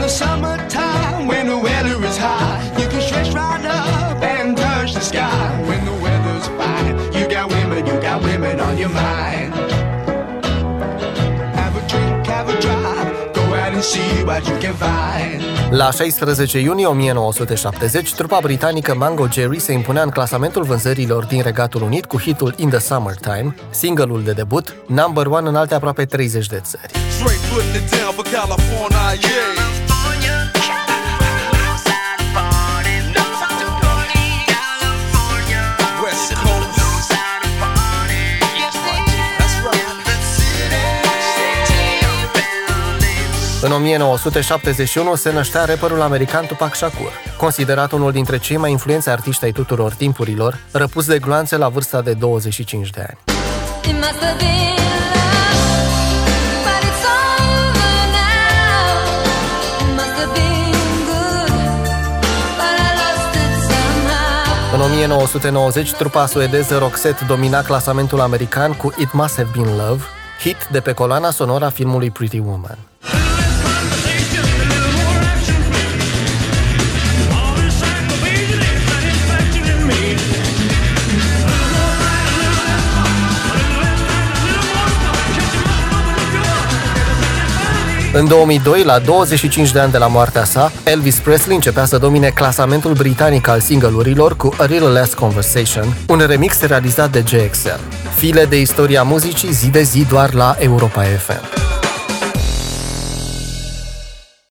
the summertime, when the weather is high, you can stretch right up and touch the sky. When the weather's fine, you got women on your mind. Have a drink, have a drive, go out and see what you can find. La 16 iunie 1970, trupa britanică Mango Jerry se impunea în clasamentul vânzărilor din Regatul Unit cu hitul In the Summertime, single-ul de debut, number one în alte aproape 30 de țări. În 1971 se năștea rapperul american Tupac Shakur, considerat unul dintre cei mai influenți artiști ai tuturor timpurilor, răpus de gloanțe la vârsta de 25 de ani. În 1990, trupa suedeză Roxette domina clasamentul american cu It Must Have Been Love, hit de pe coloana sonoră a filmului Pretty Woman. În 2002, la 25 de ani de la moartea sa, Elvis Presley începea să domine clasamentul britanic al single-urilor cu A Little Less Conversation, un remix realizat de JXL. File de istoria muzicii zi de zi doar la Europa FM.